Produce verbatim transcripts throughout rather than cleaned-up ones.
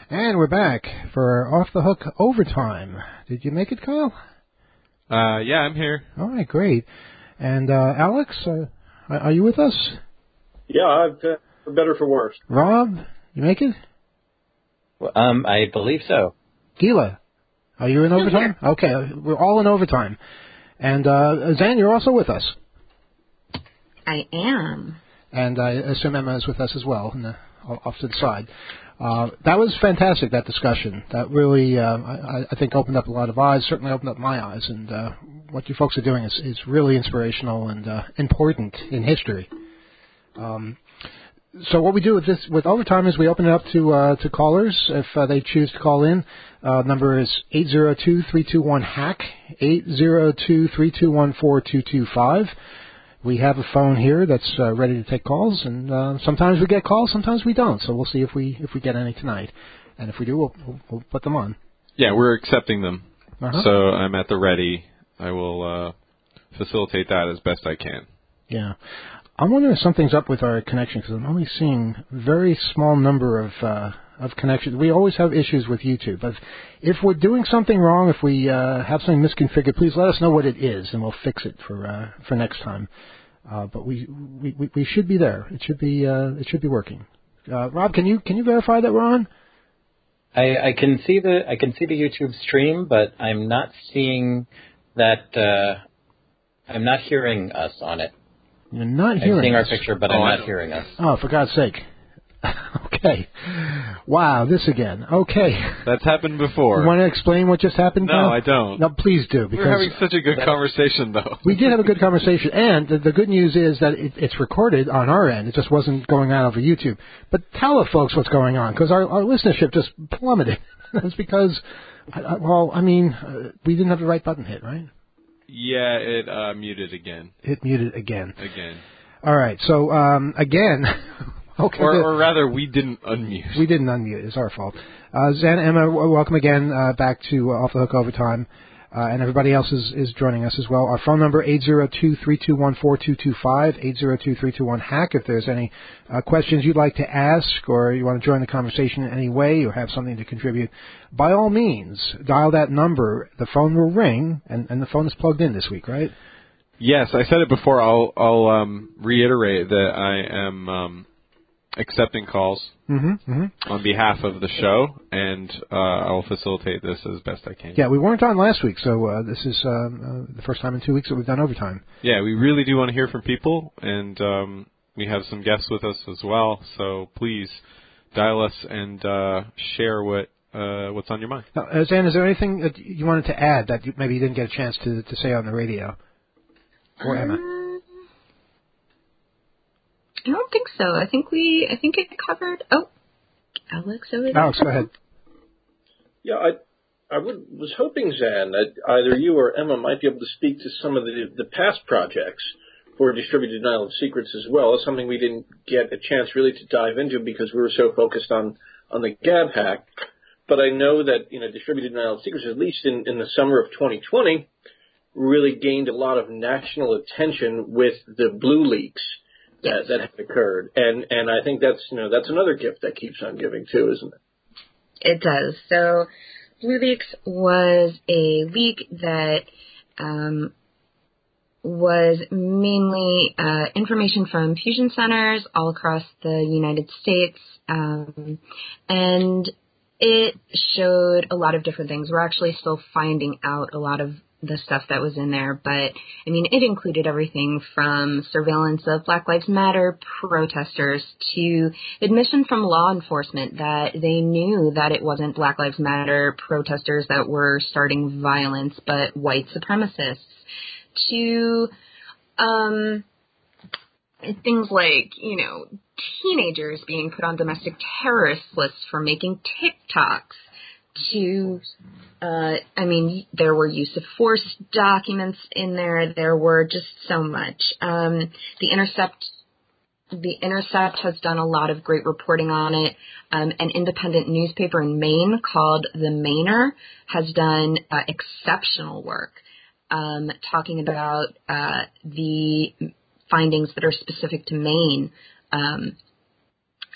And we're back for Off the Hook Overtime. Did you make it, Kyle? Uh, yeah, I'm here. All right, great. And uh, Alex, uh, are you with us? Yeah, I've, uh, for better for worse. Rob, you make it? Well, um, I believe so. Gila, are you in overtime? Okay, we're all in overtime. And uh, Zan, you're also with us. I am. And I assume Emma is with us as well, in the, off to the side. Uh, that was fantastic, that discussion. That really, uh, I, I think, opened up a lot of eyes, certainly opened up my eyes. And uh, what you folks are doing is, is really inspirational and uh, important in history. Um, so what we do with this, with Overtime, is we open it up to uh, to callers if uh, they choose to call in. Uh, number is eight zero two, three two one, HACK, eight zero two, three two one, four two two five. We have a phone here that's uh, ready to take calls, and uh, sometimes we get calls, sometimes we don't. So we'll see if we if we get any tonight, and if we do, we'll, we'll, we'll put them on. Yeah, we're accepting them. Uh-huh. So I'm at the ready. I will uh, facilitate that as best I can. Yeah. I'm wondering if something's up with our connection, because I'm only seeing a very small number of uh, of connections. We always have issues with YouTube. But if we're doing something wrong, if we uh, have something misconfigured, please let us know what it is, and we'll fix it for uh, for next time. Uh, but we, we we should be there. It should be uh, it should be working. Uh, Rob, can you can you verify that we're on? I, I can see the I can see the YouTube stream, but I'm not seeing that. Uh, I'm not hearing us on it. You're not hearing I'm seeing us. our picture, but oh, I'm not hearing us. Oh, for God's sake. Okay. Wow, this again. Okay. That's happened before. You want to explain what just happened? No, Kyle? I don't. No, please do. Because we're having such a good conversation, though. We did have a good conversation, and the, the good news is that it, it's recorded on our end. It just wasn't going on over YouTube. But tell the folks what's going on, because our, our listenership just plummeted. It's because, well, I mean, uh, we didn't have the right button hit, right? Yeah, it uh, muted again. It muted again. Again. All right, so um, again... Okay, or, or rather, we didn't unmute. We didn't unmute. It's our fault. Uh, Zan, Emma, w- welcome again uh, back to uh, Off the Hook Overtime. Uh, and everybody else is, is joining us as well. Our phone number, eight zero two, three two one, four two two five, eight zero two, three two one, HACK. If there's any uh, questions you'd like to ask, or you want to join the conversation in any way, or have something to contribute, by all means, dial that number. The phone will ring, and, and the phone is plugged in this week, right? Yes, I said it before. I'll, I'll um, reiterate that I am... Um, accepting calls mm-hmm, mm-hmm. on behalf of the show, and uh, I will facilitate this as best I can. Yeah, we weren't on last week, so uh, this is um, uh, the first time in two weeks that we've done overtime. Yeah, we really do want to hear from people, and um, we have some guests with us as well, so please dial us and uh, share what uh, what's on your mind. Now, uh, Zan, is there anything that you wanted to add that you, maybe you didn't get a chance to, to say on the radio? Or Emma? Um, I don't think so. I think we, I think it covered. Oh, Alex over there. Alex, go ahead. Yeah, I, I would, was hoping, Zan, that either you or Emma might be able to speak to some of the the past projects for Distributed Denial of Secrets as well. It's something we didn't get a chance really to dive into because we were so focused on on the Gab hack. But I know that you know Distributed Denial of Secrets, at least in, in the summer of twenty twenty, really gained a lot of national attention with the Blue leaks that that have occurred, and and I think that's you know that's another gift that keeps on giving too, isn't it? It does. So, BlueLeaks was a leak that um, was mainly uh, information from fusion centers all across the United States, um, and it showed a lot of different things. We're actually still finding out a lot of the stuff that was in there, but I mean, it included everything from surveillance of Black Lives Matter protesters to admission from law enforcement that they knew that it wasn't Black Lives Matter protesters that were starting violence, but white supremacists, to um, things like, you know, teenagers being put on domestic terrorist lists for making TikToks, to, uh, I mean, there were use of force documents in there. There were just so much. Um, the Intercept, the Intercept has done a lot of great reporting on it. Um, an independent newspaper in Maine called The Mainer has done uh, exceptional work, um, talking about uh, the findings that are specific to Maine. Um,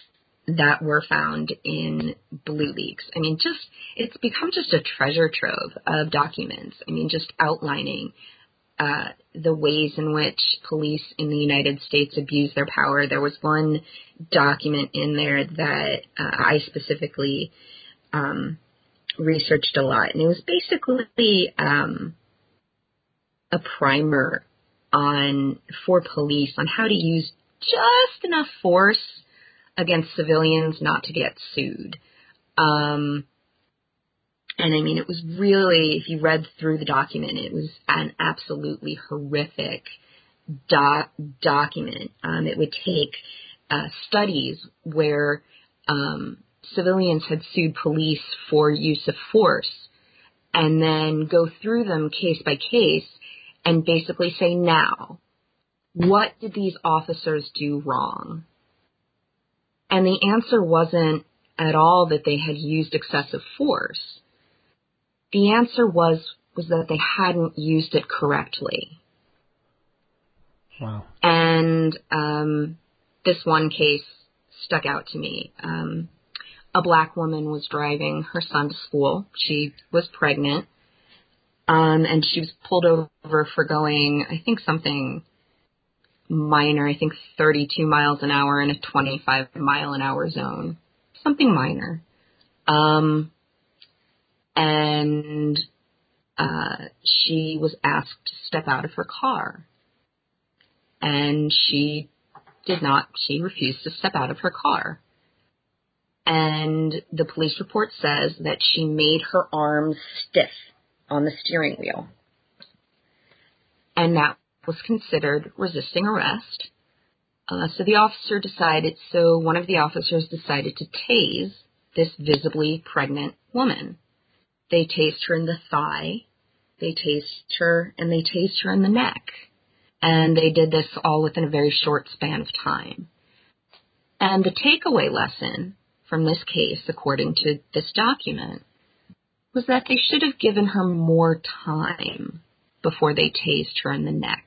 that were found in BlueLeaks. I mean, just it's become just a treasure trove of documents. I mean, just outlining uh, the ways in which police in the United States abuse their power. There was one document in there that uh, I specifically um, researched a lot, and it was basically um, a primer on for police on how to use just enough force against civilians not to get sued. Um, and I mean, it was really, if you read through the document, it was an absolutely horrific doc- document. Um, it would take uh, studies where um, civilians had sued police for use of force and then go through them case by case and basically say, now, what did these officers do wrong? And the answer wasn't at all that they had used excessive force. The answer was was that they hadn't used it correctly. Wow. And um, this one case stuck out to me. Um, a black woman was driving her son to school. She was pregnant, um, and she was pulled over for going, I think, something minor, I think thirty-two miles an hour in a twenty-five mile an hour zone, something minor. Um, and uh, she was asked to step out of her car. And she did not, she refused to step out of her car. And the police report says that she made her arms stiff on the steering wheel. And that was considered resisting arrest. Uh, so the officer decided, so one of the officers decided to tase this visibly pregnant woman. They tased her in the thigh, they tased her, and they tased her in the neck. And they did this all within a very short span of time. And the takeaway lesson from this case, according to this document, was that they should have given her more time before they tased her in the neck.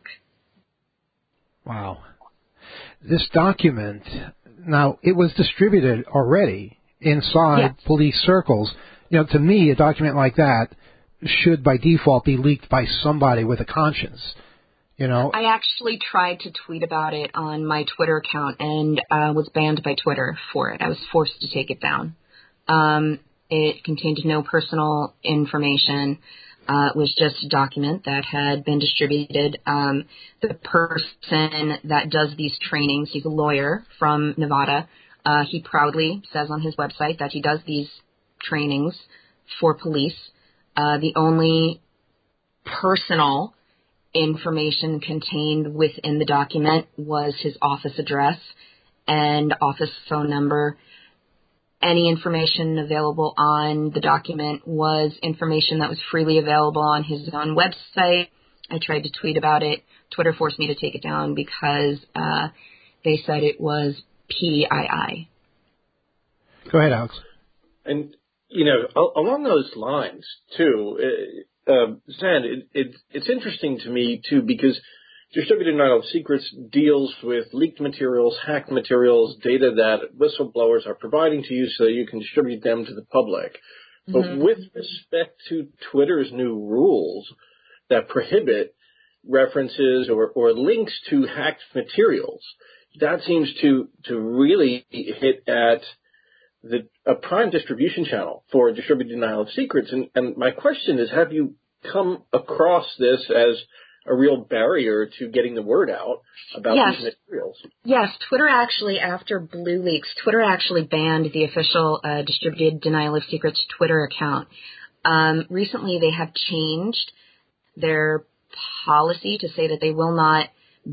Wow. This document, now, it was distributed already inside Yes. police circles. You know, to me, a document like that should by default be leaked by somebody with a conscience. You know, I actually tried to tweet about it on my Twitter account and uh, was banned by Twitter for it. I was forced to take it down. Um, it contained no personal information. Uh, it was just a document that had been distributed. Um, the person that does these trainings, he's a lawyer from Nevada. Uh, he proudly says on his website that he does these trainings for police. Uh, the only personal information contained within the document was his office address and office phone number. Any information available on the document was information that was freely available on his own website. I tried to tweet about it. Twitter forced me to take it down because uh, they said it was P I I. Go ahead, Alex. And, you know, along those lines, too, uh, Zan, it, it, it's interesting to me, too, because distributed denial of secrets deals with leaked materials, hacked materials, data that whistleblowers are providing to you so that you can distribute them to the public. Mm-hmm. But with respect to Twitter's new rules that prohibit references or, or links to hacked materials, that seems to, to really hit at the, a prime distribution channel for distributed denial of secrets. And, and my question is, have you come across this as a real barrier to getting the word out about yes. these materials? Yes, Twitter actually, after BlueLeaks, Twitter actually banned the official uh, distributed denial of secrets Twitter account. Um, recently, they have changed their policy to say that they will not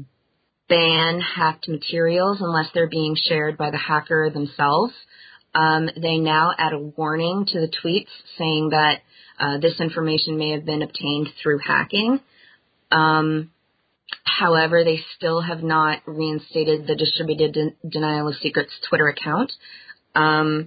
ban hacked materials unless they're being shared by the hacker themselves. Um, they now add a warning to the tweets saying that uh, this information may have been obtained through hacking. Um, however, they still have not reinstated the distributed de- denial of secrets Twitter account. Um,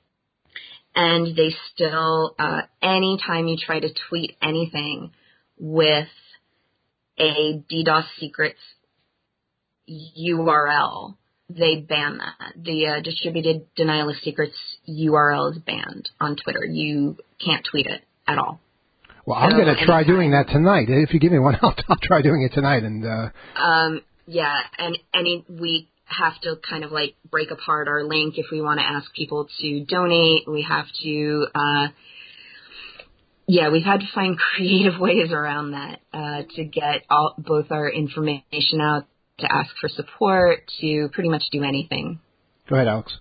and they still, uh, anytime you try to tweet anything with a DDoS secrets U R L, they ban that. The uh, distributed denial of secrets U R L is banned on Twitter. You can't tweet it at all. Well, I'm so going to try anytime, doing that tonight. If you give me one, I'll, I'll try doing it tonight. And uh... um, yeah, and any we have to kind of like break apart our link if we want to ask people to donate. We have to, uh, yeah, we've had to find creative ways around that uh, to get all, both our information out, to ask for support, to pretty much do anything. Go ahead, Alex.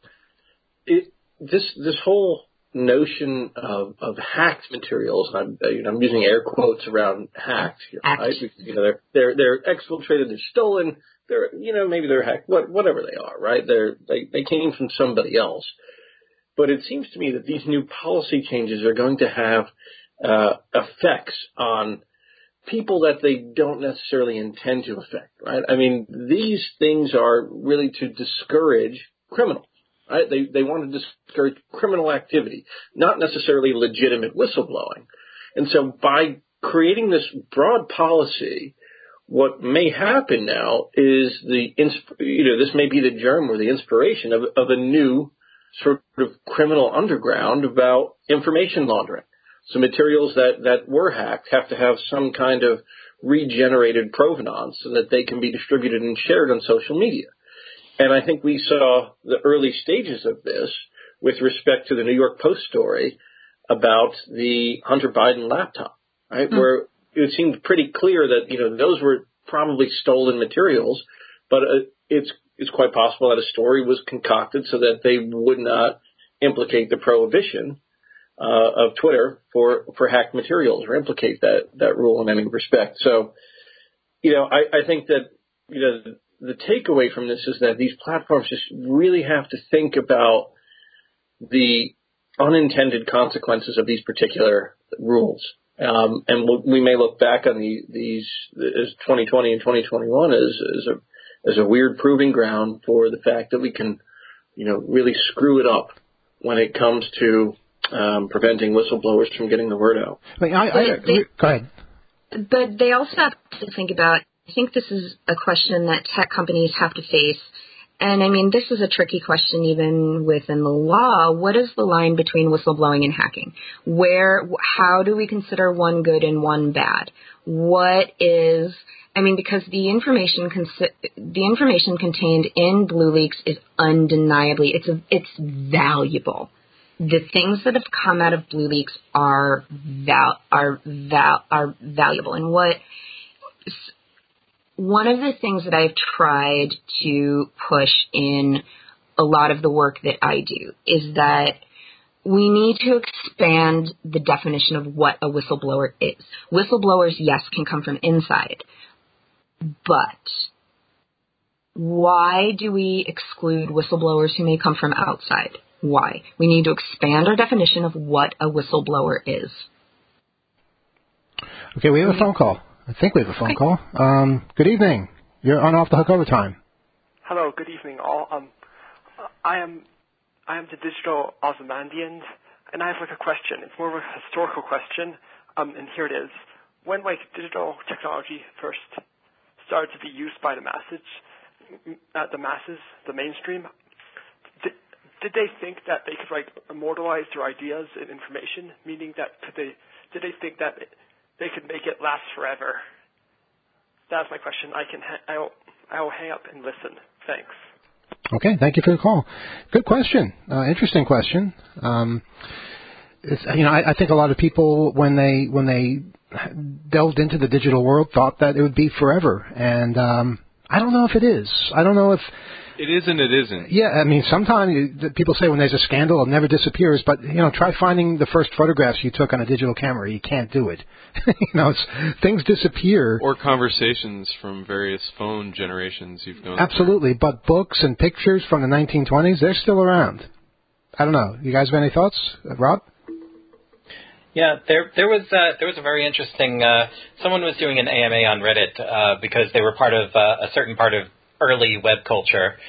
It, this this whole notion of, of hacked materials, and I'm, you know, I'm using air quotes around hacked. Right? You know, they're they're they're exfiltrated, they're stolen, they're you know maybe they're hacked, what, whatever they are, right? They're they they came from somebody else. But it seems to me that these new policy changes are going to have uh, effects on people that they don't necessarily intend to affect, right? I mean, these things are really to discourage criminals, right? They they want to discourage criminal activity, not necessarily legitimate whistleblowing. And so by creating this broad policy, what may happen now is the, you know, this may be the germ or the inspiration of, of a new sort of criminal underground about information laundering. So materials that, that were hacked have to have some kind of regenerated provenance so that they can be distributed and shared on social media. And I think we saw the early stages of this with respect to the New York Post story about the Hunter Biden laptop, right, mm-hmm. where it seemed pretty clear that, you know, those were probably stolen materials, but uh, it's it's quite possible that a story was concocted so that they would not implicate the prohibition Uh, of Twitter for, for hacked materials or implicate that, that rule in any respect. So, you know, I, I think that, you know, the, the takeaway from this is that these platforms just really have to think about the unintended consequences of these particular rules. Um, and we'll, we may look back on the, these as twenty twenty and twenty twenty-one as, as a, as a weird proving ground for the fact that we can, you know, really screw it up when it comes to Um, preventing whistleblowers from getting the word out. I mean, I, I, they, go ahead. But they also have to think about, I think this is a question that tech companies have to face. And I mean, this is a tricky question even within the law. What is the line between whistleblowing and hacking? Where, how do we consider one good and one bad? What is, I mean, because the information, the information contained in BlueLeaks is undeniably, it's a, it's valuable. The things that have come out of BlueLeaks are val- are val- are valuable. And what one of the things that I've tried to push in a lot of the work that I do is that we need to expand the definition of what a whistleblower is. Whistleblowers, yes, can come from inside, but why do we exclude whistleblowers who may come from outside? Why? We need to expand our definition of what a whistleblower is. Okay, we have a phone call. I think we have a phone okay. call. Um, good evening. You're on Off the Hook Overtime. Hello, good evening all. Um, I am I am the Digital Ozymandians, and I have like a question. It's more of a historical question, um, and here it is. When like digital technology first started to be used by the masses, uh, the masses, the mainstream, did they think that they could like immortalize their ideas and information? Meaning that could they did they think that they could make it last forever? That's my question. I can ha- I'll I'll hang up and listen. Thanks. Okay, thank you for the call. Good question. Uh, interesting question. Um, it's, you know, I, I think a lot of people when they when they delved into the digital world thought that it would be forever, and um, I don't know if it is. I don't know if. It is and it isn't. Yeah, I mean, sometimes you, people say when there's a scandal, it never disappears. But, you know, try finding the first photographs you took on a digital camera. You can't do it. you know, it's, things disappear. Or conversations from various phone generations you've known. Absolutely. But books and pictures from the nineteen twenties, they're still around. I don't know. You guys have any thoughts? Uh, Rob? Yeah, there there was uh, there was a very interesting. Uh, someone was doing an A M A on Reddit uh, because they were part of uh, a certain part of early web culture,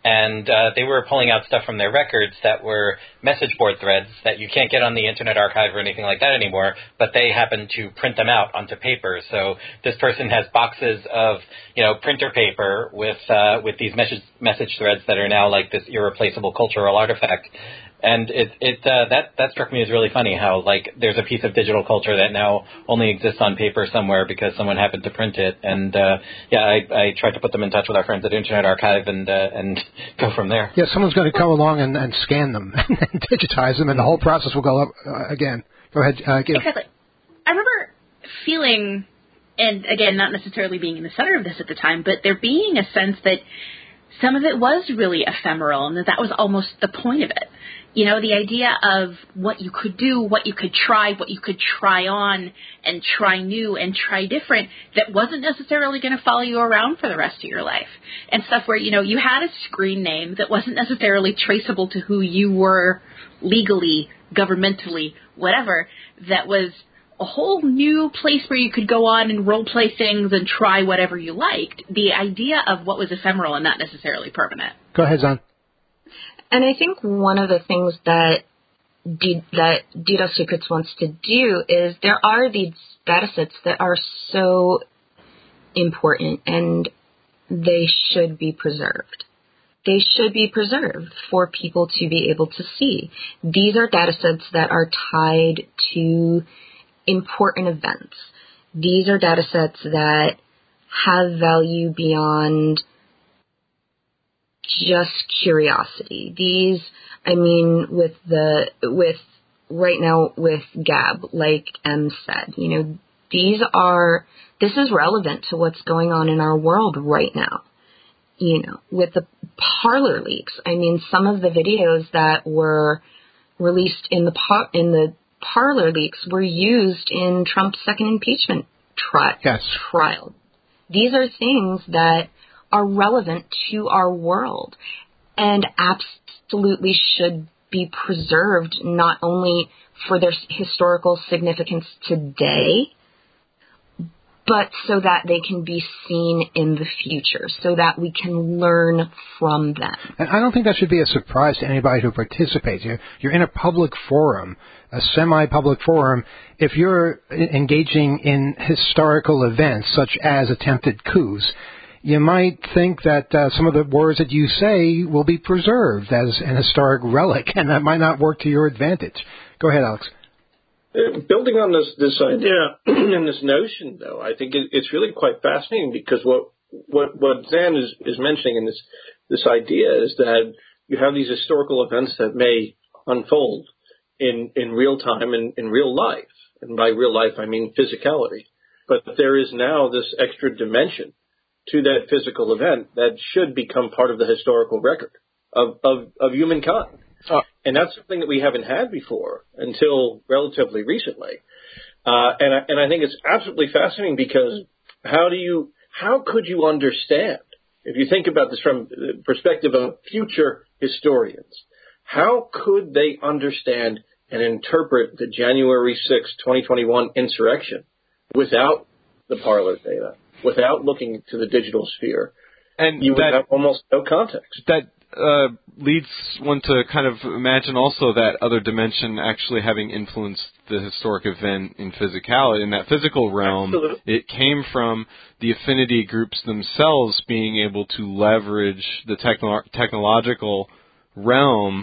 And uh, they were pulling out stuff from their records that were message board threads that you can't get on the Internet Archive or anything like that anymore, but they happen to print them out onto paper. So this person has boxes of, you know, printer paper with uh, with these message message threads that are now like this irreplaceable cultural artifact. And it it uh, that that struck me as really funny how like there's a piece of digital culture that now only exists on paper somewhere because someone happened to print it. And uh, yeah, I, I tried to put them in touch with our friends at Internet Archive and uh, and go from there. Yeah, someone's going to come along and, and scan them and digitize them, and the whole process will go up uh, again. Go ahead, uh, Gil. Exactly. I remember feeling, and again, not necessarily being in the center of this at the time, but there being a sense that some of it was really ephemeral, and that that was almost the point of it. You know, the idea of what you could do, what you could try, what you could try on and try new and try different that wasn't necessarily going to follow you around for the rest of your life. And stuff where, you know, you had a screen name that wasn't necessarily traceable to who you were legally, governmentally, whatever, that was a whole new place where you could go on and role play things and try whatever you liked. The idea of what was ephemeral and not necessarily permanent. Go ahead, Zan. And I think one of the things that D- that DDoS Secrets wants to do is there are these data sets that are so important and they should be preserved. They should be preserved for people to be able to see. These are data sets that are tied to important events. These are data sets that have value beyond just curiosity. These, I mean, with the, with right now with Gab, like Em said, you know, these are, this is relevant to what's going on in our world right now. You know, with the Parler leaks, I mean, some of the videos that were released in the par- in the Parler leaks were used in Trump's second impeachment tri- yes. trial. These are things that are relevant to our world and absolutely should be preserved not only for their historical significance today, but so that they can be seen in the future, so that we can learn from them. And I don't think that should be a surprise to anybody who participates. You're, you're in a public forum, a semi-public forum. If you're engaging in historical events such as attempted coups, you might think that uh, some of the words that you say will be preserved as an historic relic, and that might not work to your advantage. Go ahead, Alex. Uh, building on this this idea and this notion, though, I think it, it's really quite fascinating because what what what Zan is, is mentioning in this this idea is that you have these historical events that may unfold in in real time and in real life, and by real life I mean physicality. But there is now this extra dimension to that physical event that should become part of the historical record of, of, of humankind. Uh, and that's something that we haven't had before until relatively recently. Uh, and, I, and I think it's absolutely fascinating because how do you, how could you understand, if you think about this from the perspective of future historians, how could they understand and interpret the January sixth, twenty twenty-one insurrection without the Parler data? Without looking to the digital sphere, and you would that, have almost no context. That uh, leads one to kind of imagine also that other dimension actually having influenced the historic event in physicality. In that physical realm, Absolutely. It came from the affinity groups themselves being able to leverage the techno- technological realm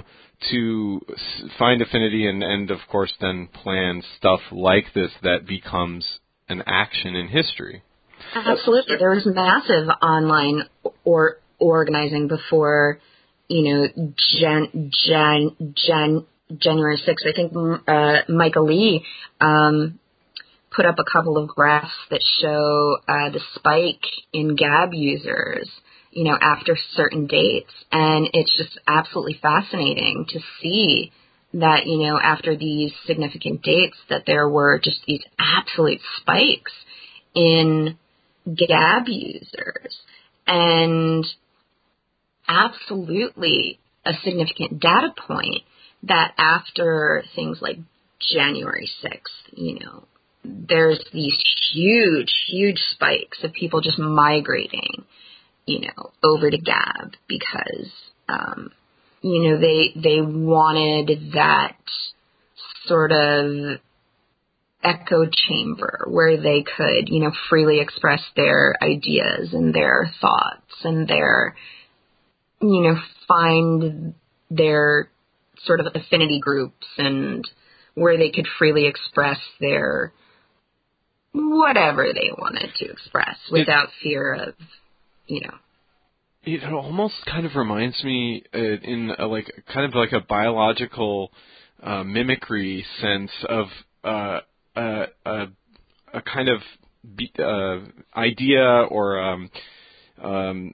to find affinity and, and, of course, then plan stuff like this that becomes an action in history. Absolutely. There was massive online or organizing before, you know, Jan, Jan, Jan, January sixth. I think uh, Michael Lee um, put up a couple of graphs that show uh, the spike in Gab users, you know, after certain dates. And it's just absolutely fascinating to see that, you know, after these significant dates that there were just these absolute spikes in Gab users, and absolutely a significant data point that after things like January sixth, you know, there's these huge, huge spikes of people just migrating, you know, over to Gab because Um, you know, they they wanted that sort of echo chamber where they could, you know, freely express their ideas and their thoughts and their, you know, find their sort of affinity groups and where they could freely express their whatever they wanted to express without fear of, you know. It almost kind of reminds me uh, in a, like kind of like a biological uh, mimicry sense of uh, a, a, a kind of be, uh, idea or um, um,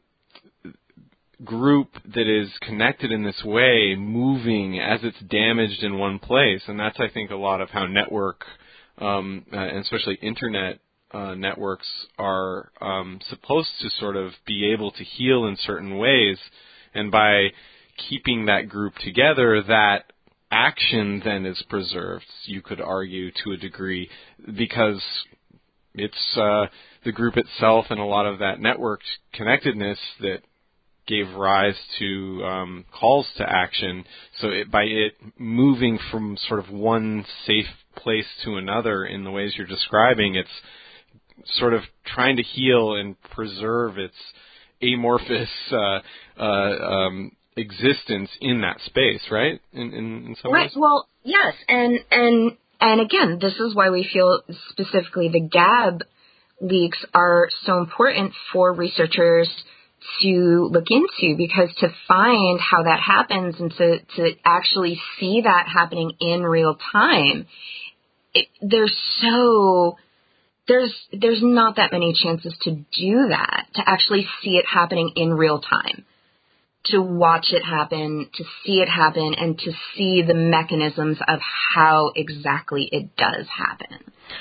group that is connected in this way moving as it's damaged in one place. And that's, I think, a lot of how network, um, uh, and especially internet uh, networks are um, supposed to sort of be able to heal in certain ways. And by keeping that group together, that action then is preserved, you could argue, to a degree, because it's uh, the group itself and a lot of that network connectedness that gave rise to um, calls to action. So it, by it moving from sort of one safe place to another in the ways you're describing, it's sort of trying to heal and preserve its amorphous uh, uh, um, existence in that space, right? In, in, in some right. ways? Well, yes, and and and again, this is why we feel specifically the Gab leaks are so important for researchers to look into, because to find how that happens and to, to actually see that happening in real time, it, there's so there's there's not that many chances to do that, to actually see it happening in real time, to watch it happen, to see it happen, and to see the mechanisms of how exactly it does happen.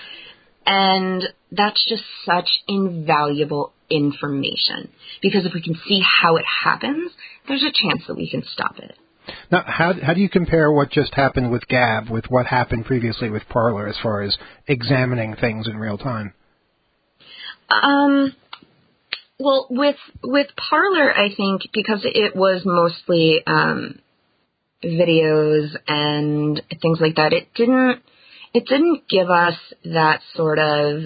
And that's just such invaluable information, because if we can see how it happens, there's a chance that we can stop it. Now, how how do you compare what just happened with Gab with what happened previously with Parler as far as examining things in real time? Um, well, with with Parler, I think because it was mostly um, videos and things like that, it didn't it didn't give us that sort of.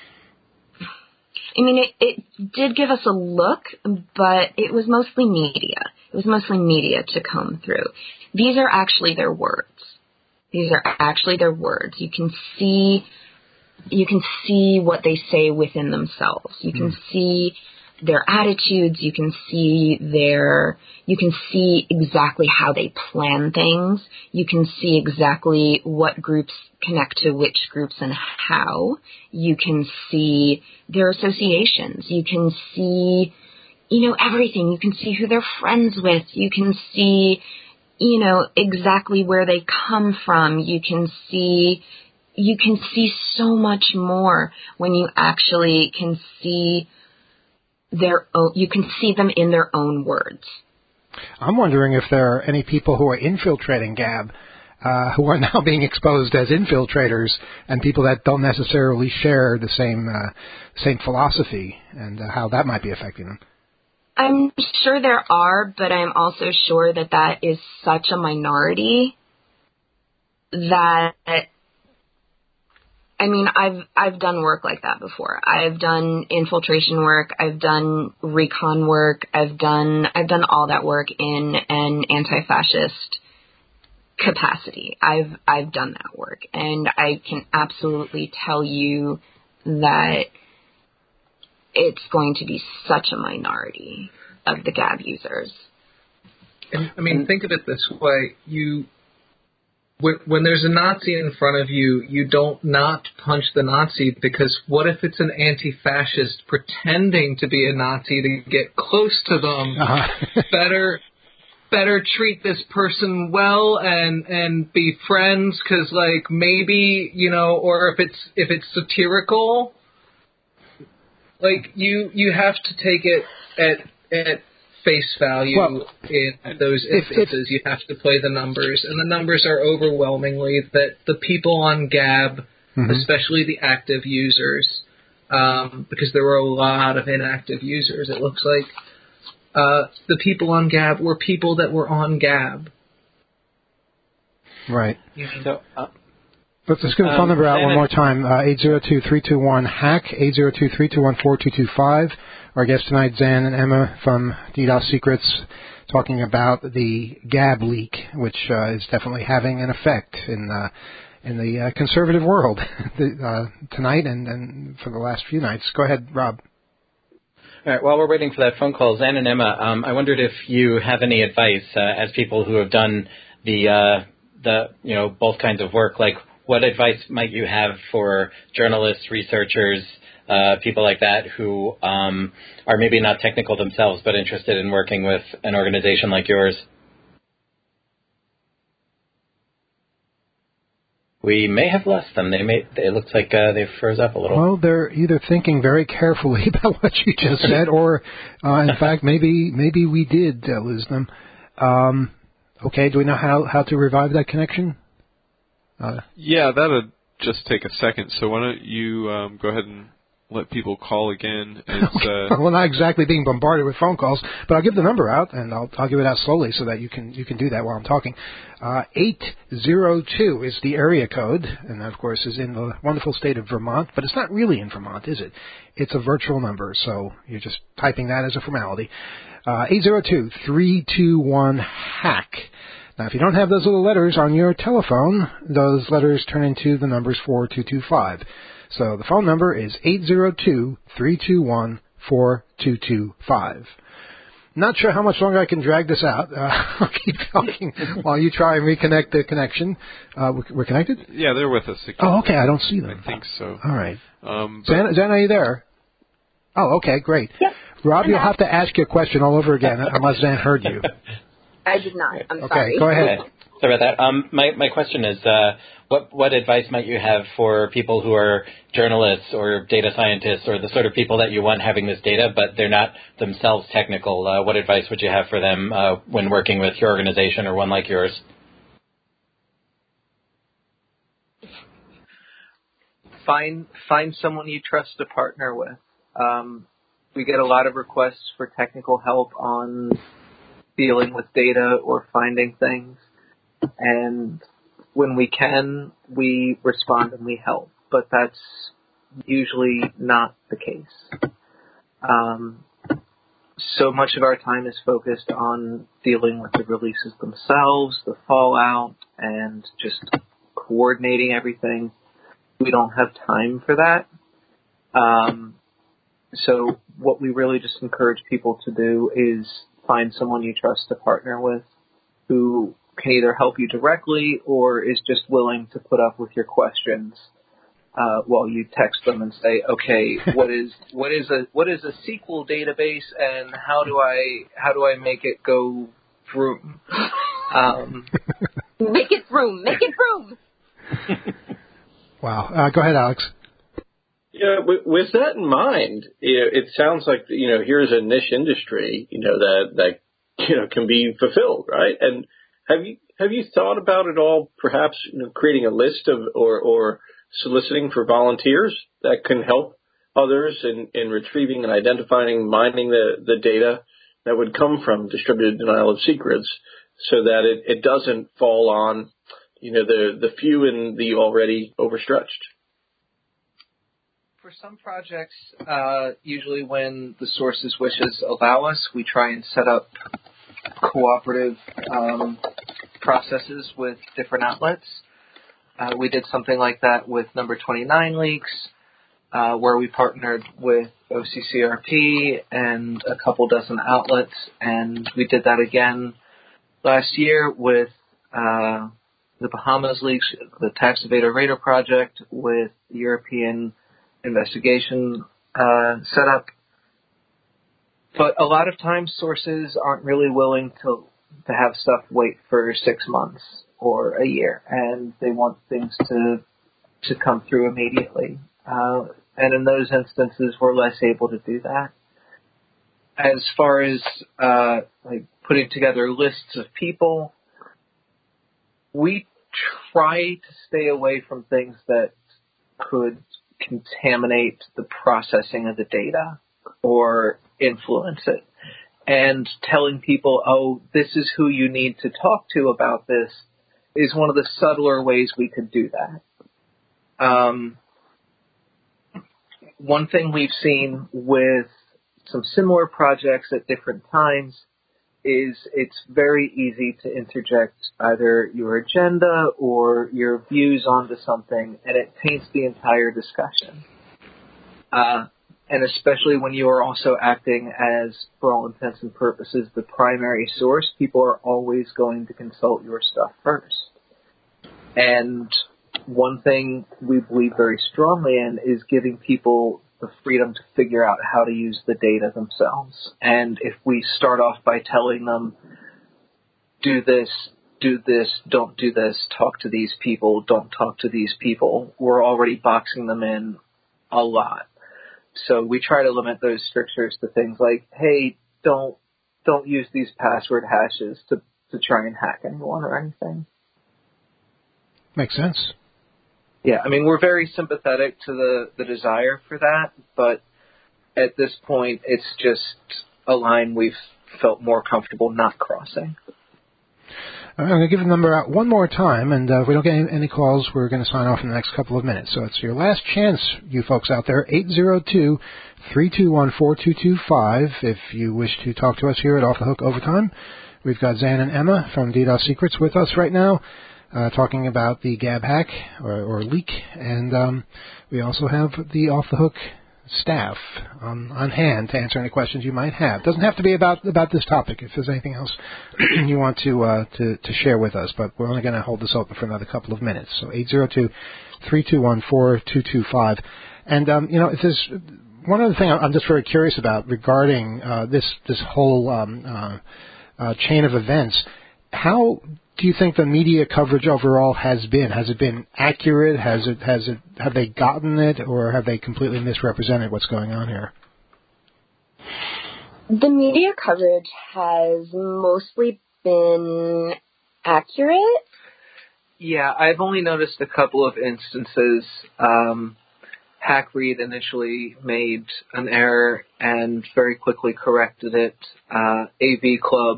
I mean, it, it did give us a look, but it was mostly media. It was mostly media to comb through. These are actually their words. These are actually their words. You can see, you can see what they say within themselves. You can mm. see their attitudes. You can see their, you can see exactly how they plan things. You can see exactly what groups connect to which groups and how. You can see their associations. You can see, you know, everything. You can see who they're friends with. You can see, you know, exactly where they come from. You can see, you can see so much more when you actually can see their own, you can see them in their own words. I'm wondering if there are any people who are infiltrating Gab uh, who are now being exposed as infiltrators, and people that don't necessarily share the same uh, same philosophy, and uh, how that might be affecting them. I'm sure there are, but I'm also sure that that is such a minority that, I mean, I've I've done work like that before. I've done infiltration work. I've done recon work. I've done I've done all that work in an anti-fascist capacity. I've I've done that work, and I can absolutely tell you that it's going to be such a minority of the Gab users. And, I mean, think of it this way: you. When, when there's a Nazi in front of you, you don't not punch the Nazi, because what if it's an anti-fascist pretending to be a Nazi to get close to them? Uh-huh. better better treat this person well and and be friends, because like maybe, you know, or if it's if it's satirical, like you you have to take it at at face value. Well, in those instances. If, if, you have to play the numbers, and the numbers are overwhelmingly that the people on Gab, mm-hmm. especially the active users, um, because there were a lot of inactive users, it looks like, uh, the people on Gab were people that were on Gab. Right. So, uh, Let's just give the phone Um, number out one Shannon- more time, uh, eight zero two, three two one, HACK, eight zero two, three two one, four two two five. Our guests tonight, Zan and Emma from DDoS Secrets, talking about the Gab leak, which uh, is definitely having an effect in uh, in the uh, conservative world the, uh, tonight and, and for the last few nights. Go ahead, Rob. All right, while we're waiting for that phone call, Zan and Emma, um, I wondered if you have any advice uh, as people who have done the uh, the you know both kinds of work. Like, what advice might you have for journalists, researchers, uh, people like that who um, are maybe not technical themselves but interested in working with an organization like yours? We may have lost them. They may. It looks like uh, they froze up a little. Well, they're either thinking very carefully about what you just said, or, uh, in fact, maybe maybe we did uh, lose them. Um, okay, do we know how, how to revive that connection? Uh, yeah, that'll just take a second. So why don't you um, go ahead and let people call again? It's, okay. uh, Well, not exactly being bombarded with phone calls, but I'll give the number out, and I'll I'll give it out slowly so that you can you can do that while I'm talking. Uh, eight zero two is the area code, and that, of course, is in the wonderful state of Vermont, but it's not really in Vermont, is it? It's a virtual number, so you're just typing that as a formality. Uh, eight zero two, three two one, HACK. Now, if you don't have those little letters on your telephone, those letters turn into the numbers four two two five. So the phone number is eight zero two, three two one, four two two five. Not sure how much longer I can drag this out. Uh, I'll keep talking while you try and reconnect the connection. Uh, we're connected? yeah, they're with us again. Oh, okay. I don't see them. I think so. All right. Um, but Zan, Zan, are you there? Oh, okay, great. Yep. Rob, you'll have to ask your question all over again unless Zan heard you. I did not. I'm Okay, sorry. go ahead. Okay. Sorry about that. Um, my, my question is, uh, what, what advice might you have for people who are journalists or data scientists or the sort of people that you want having this data, but they're not themselves technical? Uh, what advice would you have for them uh, when working with your organization or one like yours? Find find someone you trust to partner with. Um, we get a lot of requests for technical help on dealing with data or finding things. And when we can, we respond and we help. But that's usually not the case. Um, so much of our time is focused on dealing with the releases themselves, the fallout, and just coordinating everything. We don't have time for that. Um, so what we really just encourage people to do is find someone you trust to partner with who can either help you directly or is just willing to put up with your questions uh, while you text them and say, okay, what is what is a what is a S Q L database and how do I how do I make it go through? Um, Make it room. Make it room. Wow. Uh, go ahead, Alex. Yeah, with, with that in mind, you know, it sounds like, you know, here's a niche industry, you know, that, that, you know, can be fulfilled, right? And have you, have you thought about it all, perhaps, you know, creating a list of, or, or soliciting for volunteers that can help others in, in retrieving and identifying, mining the, the data that would come from distributed denial of secrets so that it, it doesn't fall on, you know, the, the few and the already overstretched? For some projects, uh, usually when the source's wishes allow us, we try and set up cooperative um, processes with different outlets. Uh, we did something like that with number twenty-nine leaks, uh, where we partnered with O C C R P and a couple dozen outlets, and we did that again last year with uh, the Bahamas leaks, the Tax Evader Radar Project, with the European investigation uh, setup. But a lot of times sources aren't really willing to to have stuff wait for six months or a year, and they want things to to come through immediately. Uh, and in those instances, we're less able to do that. As far as uh, like putting together lists of people, we try to stay away from things that could contaminate the processing of the data or influence it. and telling people, oh, this is who you need to talk to about this, is one of the subtler ways we could do that. Um, one thing we've seen with some similar projects at different times is it's very easy to interject either your agenda or your views onto something, and it taints the entire discussion. Uh, and especially when you are also acting as, for all intents and purposes, the primary source, people are always going to consult your stuff first. And one thing we believe very strongly in is giving people the freedom to figure out how to use the data themselves. And if we start off by telling them, do this, do this, don't do this, talk to these people, don't talk to these people, we're already boxing them in a lot. So we try to limit those strictures to things like, hey, don't don't use these password hashes to, to try and hack anyone or anything. Makes sense. Yeah, I mean, we're very sympathetic to the, the desire for that, but at this point, it's just a line we've felt more comfortable not crossing. I'm going to give the number out one more time, and uh, if we don't get any, any calls, we're going to sign off in the next couple of minutes. So it's your last chance, you folks out there, eight zero two, three two one, four two two five, if you wish to talk to us here at Off the Hook Overtime. We've got Zan and Emma from DDoS Secrets with us right now, uh, talking about the Gab hack or, or leak, and um, we also have the Off the Hook staff um, on hand to answer any questions you might have. Doesn't have to be about about this topic. If there's anything else you want to, uh, to to share with us, but we're only going to hold this open for another couple of minutes. So eight zero two, three two one, four two two five. And um, you know, if there's one other thing I'm just very curious about regarding uh, this this whole um, uh, uh, chain of events. How do you think the media coverage overall has been? Has it been accurate? Has it has it have they gotten it, or have they completely misrepresented what's going on here? The media coverage has mostly been accurate. Yeah, I've only noticed a couple of instances. Um, Hackread initially made an error and very quickly corrected it. Uh, A V Club,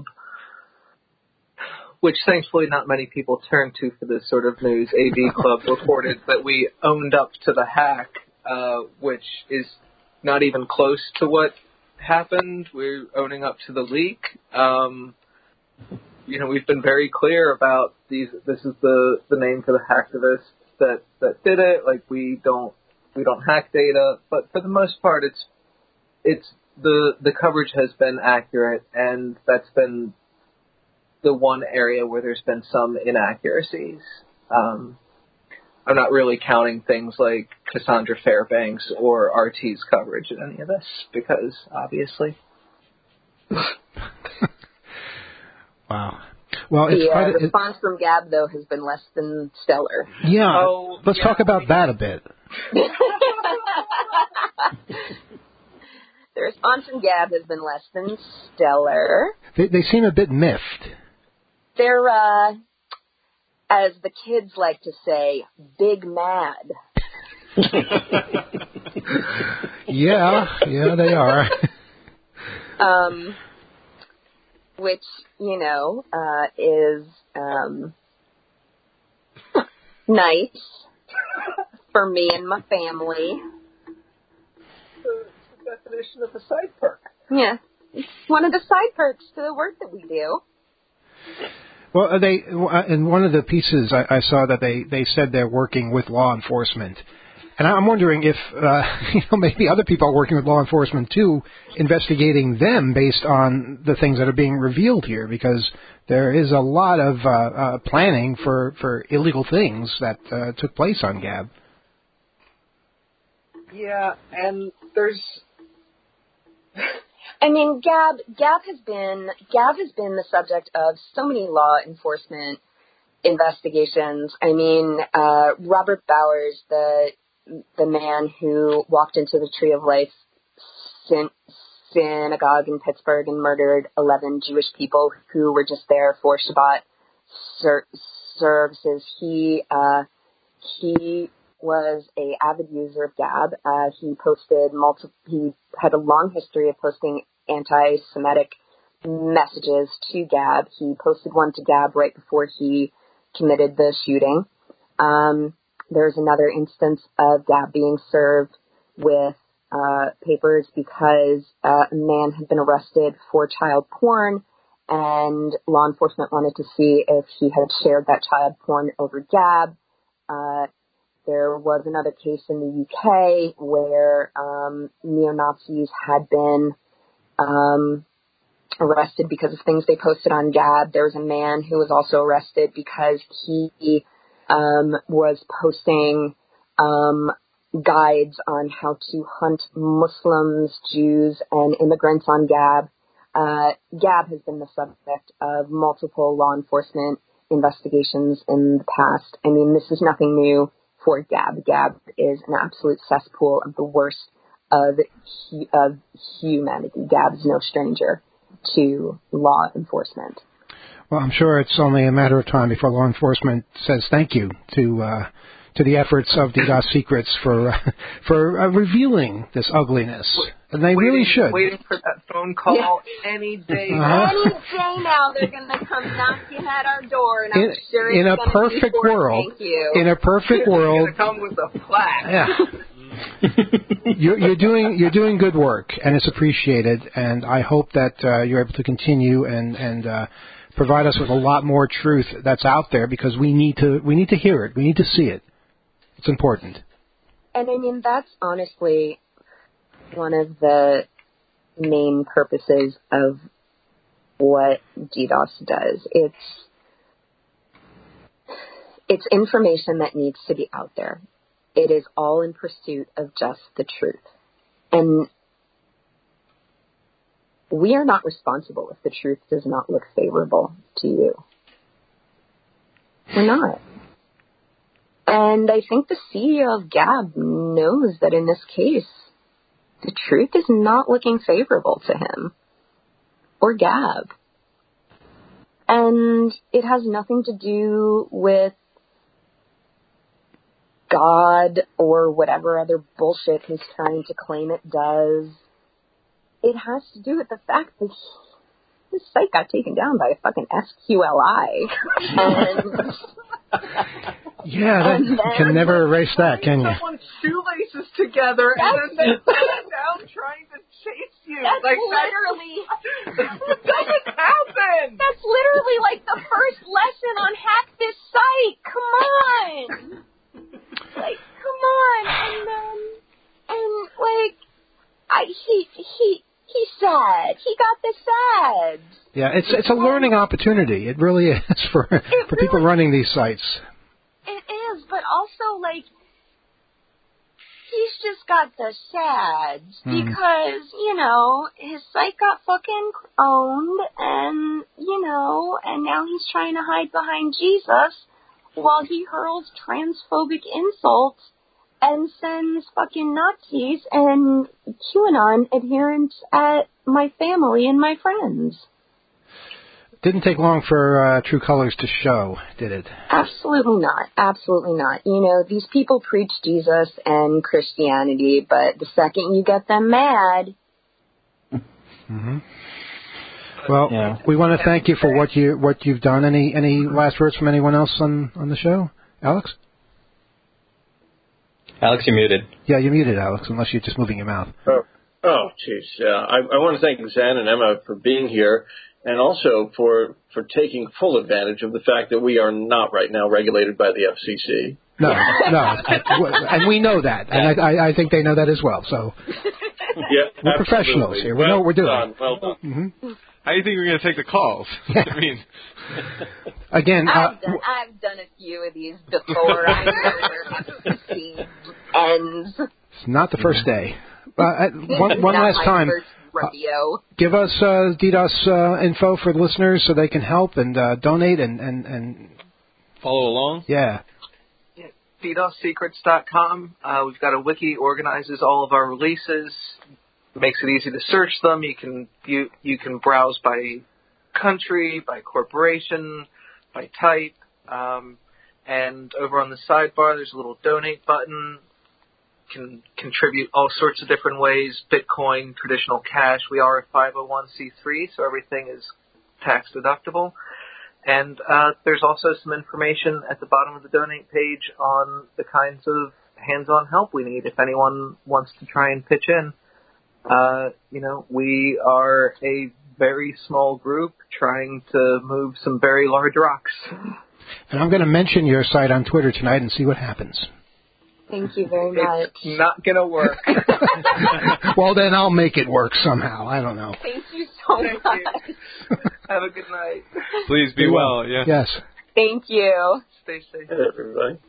which thankfully not many people turn to for this sort of news, A V Club reported that we owned up to the hack, uh, which is not even close to what happened. We're owning up to the leak. Um, you know, we've been very clear about these. This is the, the name for the hacktivist that, that did it. Like, we don't we don't hack data, but for the most part, it's it's the the coverage has been accurate, and that's been the one area where there's been some inaccuracies. Um, I'm not really counting things like Cassandra Fairbanks or R T's coverage in any of this, because obviously. Wow. Well, it's the quite uh, a, response it, from Gab, though, has been less than stellar. Yeah. Oh, Let's yeah, talk about that a bit. The response from Gab has been less than stellar. They, they seem a bit miffed. They're, uh, as the kids like to say, big mad. yeah, yeah, they are. um, which, you know, uh, is um, nice for me and my family. It's the definition of a side perk. Yeah, it's one of the side perks to the work that we do. Well, they in one of the pieces I, I saw that they, they said they're working with law enforcement, and I'm wondering if uh, you know maybe other people are working with law enforcement too, investigating them based on the things that are being revealed here, because there is a lot of uh, uh, planning for, for illegal things that uh, took place on Gab. Yeah, and there's. I mean, Gab, Gab has been Gab has been the subject of so many law enforcement investigations. I mean, uh, Robert Bowers, the the man who walked into the Tree of Life syn- synagogue in Pittsburgh and murdered eleven Jewish people who were just there for Shabbat ser- services. He uh, he. was a avid user of Gab. Uh, he posted multiple, he had a long history of posting anti-Semitic messages to Gab. He posted one to Gab right before he committed the shooting. Um, there's another instance of Gab being served with uh, papers because uh, a man had been arrested for child porn, and law enforcement wanted to see if he had shared that child porn over Gab. Uh, there was another case in the U K where um, neo-Nazis had been um, arrested because of things they posted on Gab. There was a man who was also arrested because he um, was posting um, guides on how to hunt Muslims, Jews, and immigrants on Gab. Uh, Gab has been the subject of multiple law enforcement investigations in the past. I mean, this is nothing new for Gab. Gab is an absolute cesspool of the worst of, of humanity. Gab is no stranger to law enforcement. Well, I'm sure it's only a matter of time before law enforcement says thank you to uh, to the efforts of DDoS Secrets for uh, for uh, revealing this ugliness, and they waiting, really should. Waiting for that phone call yeah. any day. Uh-huh. Any day now, they're going to come knocking at our door, and in, I'm sure in it's a perfect be world, thank you. in a perfect world, come with a plaque. Yeah. you're, you're doing you're doing good work, and it's appreciated. And I hope that uh, you're able to continue and and uh, provide us with a lot more truth that's out there, because we need to we need to hear it. We need to see it. It's important. And I mean, that's honestly one of the main purposes of what DDoS does. It's it's information that needs to be out there. It is all in pursuit of just the truth. And we are not responsible if the truth does not look favorable to you. We're not. And I think the C E O of Gab knows that in this case, the truth is not looking favorable to him or Gab. And it has nothing to do with God or whatever other bullshit he's trying to claim it does. It has to do with the fact that his site got taken down by a fucking S Q L I. And yeah, that, you can never erase that, can you? Someone's shoelaces together and then they stand down trying to chase you. That's like literally... That doesn't happen! That's literally like the first lesson on Hack This Site. Come on! Like, come on. And then, and like, I, he, he, he's sad. He got the sad. Yeah, it's it's a learning opportunity. It really is for for really, people running these sites. It is, but also like he's just got the sads mm. because you know his site got fucking owned, and you know, and now he's trying to hide behind Jesus while he hurls transphobic insults and sends fucking Nazis and QAnon adherents at my family and my friends. Didn't take long for uh, True Colors to show, did it? Absolutely not. Absolutely not. You know, these people preach Jesus and Christianity, but the second you get them mad... Mm-hmm. Well, yeah. we want to thank you for what you what you've done. Any any last words from anyone else on, on the show, Alex? Alex, you're muted. Yeah, you're muted, Alex, unless you're just moving your mouth. Oh, oh, jeez. Uh, I, I want to thank Zan and Emma for being here, and also for for taking full advantage of the fact that we are not right now regulated by the F C C. No, no, and we know that, and I, I think they know that as well. So yeah, we're absolutely. professionals here. We well know what we're doing. Done. Well done. Mm-hmm. How do you think we're going to take the calls? I mean, again, uh, I've, done, I've done a few of these before. I know their F C C ends. It's not the first day. Uh, one one last time, uh, give us uh, DDoS uh, info for the listeners so they can help and uh, donate and, and, and follow along. Yeah. yeah D DOS Secrets dot com. Uh, we've got a wiki organizes all of our releases. Makes it easy to search them. You can you you can browse by country, by corporation, by type, um, and over on the sidebar there's a little donate button. can contribute all sorts of different ways, Bitcoin, traditional cash. We are a five oh one c three, so everything is tax deductible. And uh, there's also some information at the bottom of the donate page on the kinds of hands-on help we need. If anyone wants to try and pitch in, uh, you know, we are a very small group trying to move some very large rocks. And I'm going to mention your site on Twitter tonight and see what happens. Thank you very much. It's not going to work. Well, then I'll make it work somehow. I don't know. Thank you so Thank much. You. Have a good night. Please be, be well. well. Yeah. Yes. Thank you. Stay safe. Hey, everybody.